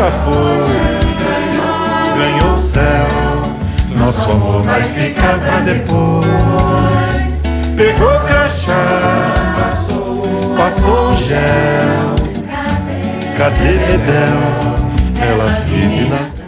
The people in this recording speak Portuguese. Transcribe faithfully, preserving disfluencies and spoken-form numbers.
já foi, ganhou o céu. Nosso amor vai ficar pra depois. Pegou crachá, passou o gel. Cadê Bebel? Ela vive nas